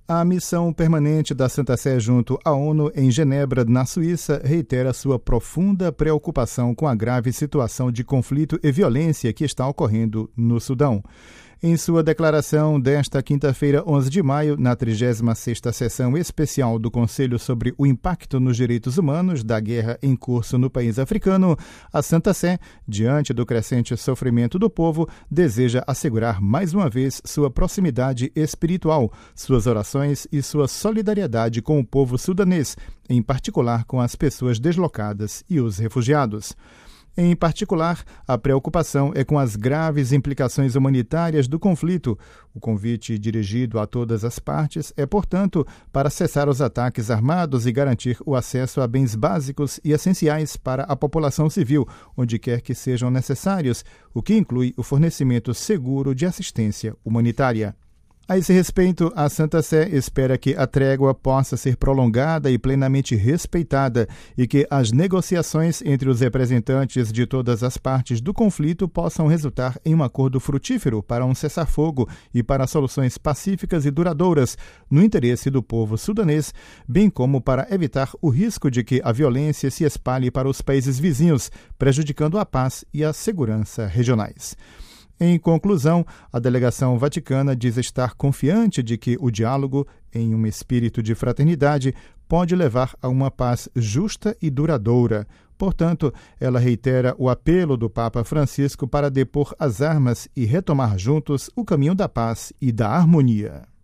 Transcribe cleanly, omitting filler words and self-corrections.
A missão permanente da Santa Sé junto à ONU em Genebra, na Suíça, reitera sua profunda preocupação com a grave situação de conflito e violência que está ocorrendo no Sudão. Em sua declaração desta quinta-feira, 11 de maio, na 36ª sessão especial do Conselho sobre o Impacto nos Direitos Humanos da Guerra em Curso no país africano, a Santa Sé, diante do crescente sofrimento do povo, deseja assegurar mais uma vez sua proximidade espiritual, suas orações e sua solidariedade com o povo sudanês, em particular com as pessoas deslocadas e os refugiados. Em particular, a preocupação é com as graves implicações humanitárias do conflito. O convite dirigido a todas as partes é, portanto, para cessar os ataques armados e garantir o acesso a bens básicos e essenciais para a população civil, onde quer que sejam necessários, o que inclui o fornecimento seguro de assistência humanitária. A esse respeito, a Santa Sé espera que a trégua possa ser prolongada e plenamente respeitada e que as negociações entre os representantes de todas as partes do conflito possam resultar em um acordo frutífero para um cessar-fogo e para soluções pacíficas e duradouras no interesse do povo sudanês, bem como para evitar o risco de que a violência se espalhe para os países vizinhos, prejudicando a paz e a segurança regionais. Em conclusão, a delegação vaticana diz estar confiante de que o diálogo, em um espírito de fraternidade, pode levar a uma paz justa e duradoura. Portanto, ela reitera o apelo do Papa Francisco para depor as armas e retomar juntos o caminho da paz e da harmonia.